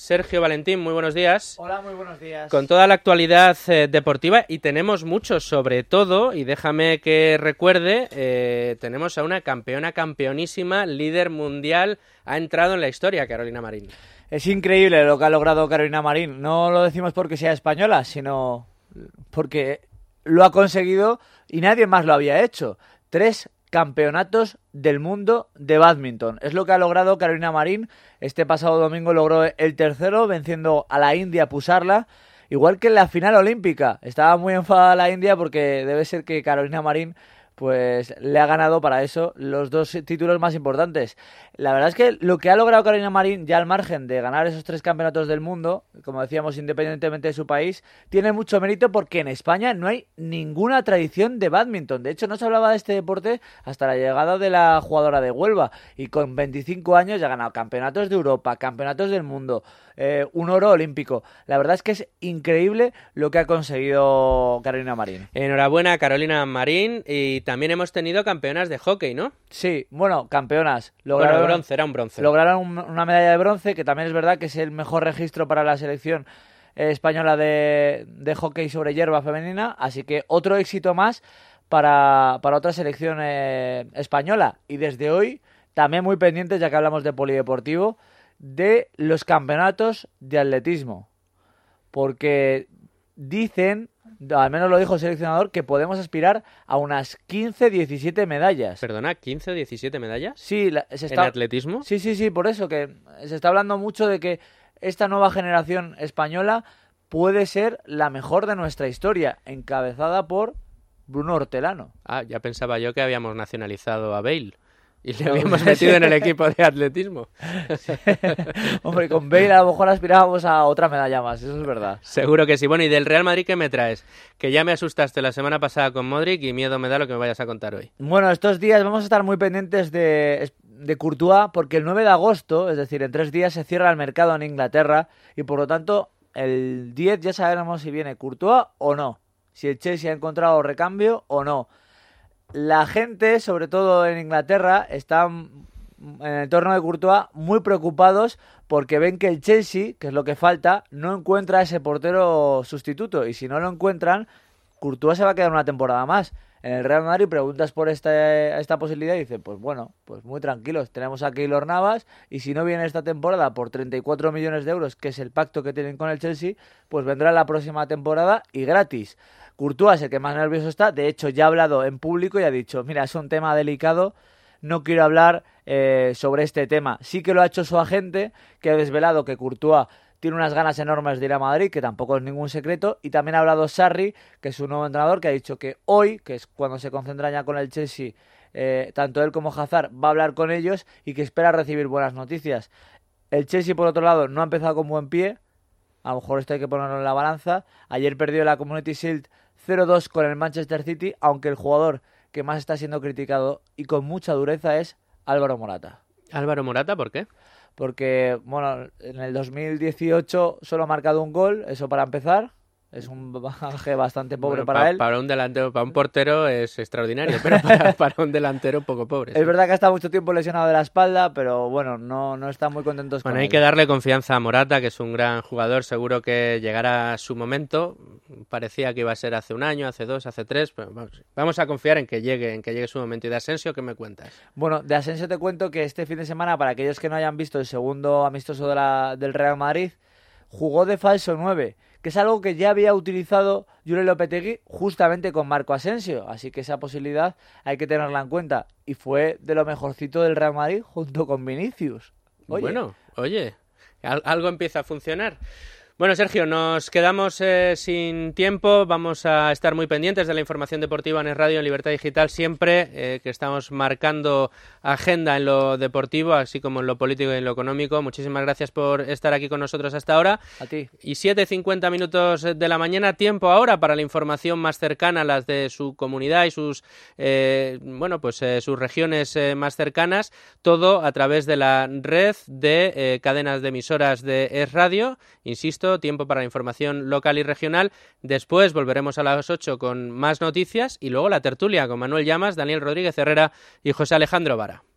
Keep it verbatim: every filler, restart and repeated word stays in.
Sergio Valentín, muy buenos días. Hola, muy buenos días. Con toda la actualidad eh, deportiva, y tenemos mucho, sobre todo, y déjame que recuerde, eh, tenemos a una campeona campeonísima, líder mundial, ha entrado en la historia, Carolina Marín. Es increíble lo que ha logrado Carolina Marín. No lo decimos porque sea española, sino porque lo ha conseguido y nadie más lo había hecho. Tres campeonatos del mundo de bádminton. Es lo que ha logrado Carolina Marín. Este pasado domingo logró el tercero, venciendo a la India Pusarla. Igual que en la final olímpica. Estaba muy enfadada la India porque debe ser que Carolina Marín pues le ha ganado para eso los dos títulos más importantes. La verdad es que lo que ha logrado Carolina Marín, ya al margen de ganar esos tres campeonatos del mundo, como decíamos, independientemente de su país, tiene mucho mérito porque en España no hay ninguna tradición de bádminton. De hecho, no se hablaba de este deporte hasta la llegada de la jugadora de Huelva, y con veinticinco años ya ha ganado campeonatos de Europa, campeonatos del mundo, eh, un oro olímpico. La verdad es que es increíble lo que ha conseguido Carolina Marín. Enhorabuena, Carolina Marín. Y también hemos tenido campeonas de hockey, ¿no? Sí, bueno, campeonas. Lograron, bueno, bronce, era un bronce. Lograron un, una medalla de bronce, que también es verdad que es el mejor registro para la selección eh, española de, de hockey sobre hierba femenina. Así que otro éxito más para, para otra selección eh, española. Y desde hoy, también muy pendientes, ya que hablamos de polideportivo, de los campeonatos de atletismo. Porque dicen, al menos lo dijo el seleccionador, que podemos aspirar a unas quince, diecisiete medallas. ¿Perdona? ¿quince o diecisiete medallas? Sí, la, se está... ¿En atletismo? Sí, sí, sí, por eso que se está hablando mucho de que esta nueva generación española puede ser la mejor de nuestra historia, encabezada por Bruno Hortelano. Ah, ya pensaba yo que habíamos nacionalizado a Bale y le habíamos metido en el equipo de atletismo. Sí. Hombre, con Bale a lo mejor aspirábamos a otra medalla más, eso es verdad. Seguro que sí. Bueno, ¿y del Real Madrid qué me traes? Que ya me asustaste la semana pasada con Modric y miedo me da lo que me vayas a contar hoy. Bueno, estos días vamos a estar muy pendientes de, de Courtois, porque el nueve de agosto, es decir, en tres días, se cierra el mercado en Inglaterra y por lo tanto el diez ya sabremos si viene Courtois o no, si el Chelsea ha encontrado recambio o no. La gente, sobre todo en Inglaterra, está en el entorno de Courtois muy preocupados porque ven que el Chelsea, que es lo que falta, no encuentra ese portero sustituto, y si no lo encuentran, Courtois se va a quedar una temporada más. En el Real Madrid preguntas por esta, esta posibilidad y dicen, pues bueno, pues muy tranquilos, tenemos a Keylor Navas, y si no viene esta temporada por treinta y cuatro millones de euros, que es el pacto que tienen con el Chelsea, pues vendrá la próxima temporada y gratis. Courtois es el que más nervioso está, de hecho ya ha hablado en público y ha dicho, mira, es un tema delicado, no quiero hablar eh, sobre este tema. Sí que lo ha hecho su agente, que ha desvelado que Courtois tiene unas ganas enormes de ir a Madrid, que tampoco es ningún secreto, y también ha hablado Sarri, que es su nuevo entrenador, que ha dicho que hoy, que es cuando se concentra ya con el Chelsea, eh, tanto él como Hazard, va a hablar con ellos y que espera recibir buenas noticias. El Chelsea, por otro lado, no ha empezado con buen pie, a lo mejor esto hay que ponerlo en la balanza. Ayer perdió la Community Shield cero dos con el Manchester City, aunque el jugador que más está siendo criticado y con mucha dureza es Álvaro Morata. ¿Álvaro Morata por qué? Porque, bueno, en el dos mil dieciocho solo ha marcado un gol, eso para empezar. Es un bagaje bastante pobre bueno, para pa, él. Para un delantero, para un portero es extraordinario, pero para, para un delantero poco pobre. ¿Sí? Es verdad que ha estado mucho tiempo lesionado de la espalda, pero bueno, no, no están muy contentos bueno, con él. Bueno, hay que darle confianza a Morata, que es un gran jugador, seguro que llegará su momento. Parecía que iba a ser hace un año, hace dos, hace tres, pero vamos, vamos a confiar en que llegue, en que llegue su momento. ¿Y de Asensio qué me cuentas? Bueno, de Asensio te cuento que este fin de semana, para aquellos que no hayan visto el segundo amistoso de la, del Real Madrid, jugó de falso nueve, que es algo que ya había utilizado Jurgen Lopetegui justamente con Marco Asensio, así que esa posibilidad hay que tenerla en cuenta, y fue de lo mejorcito del Real Madrid junto con Vinicius. Oye. Bueno, oye, algo empieza a funcionar. Bueno, Sergio, nos quedamos eh, sin tiempo, vamos a estar muy pendientes de la información deportiva en el radio, en Libertad Digital, siempre eh, que estamos marcando agenda en lo deportivo, así como en lo político y en lo económico. Muchísimas gracias por estar aquí con nosotros hasta ahora. A ti. Y siete cincuenta minutos de la mañana, tiempo ahora para la información más cercana, las de su comunidad y sus, eh, bueno, pues eh, sus regiones eh, más cercanas, todo a través de la red de eh, cadenas de emisoras de Es Radio. Insisto, tiempo para la información local y regional. Después volveremos a las ocho con más noticias y luego la tertulia con Manuel Llamas, Daniel Rodríguez Herrera y José Alejandro Vara.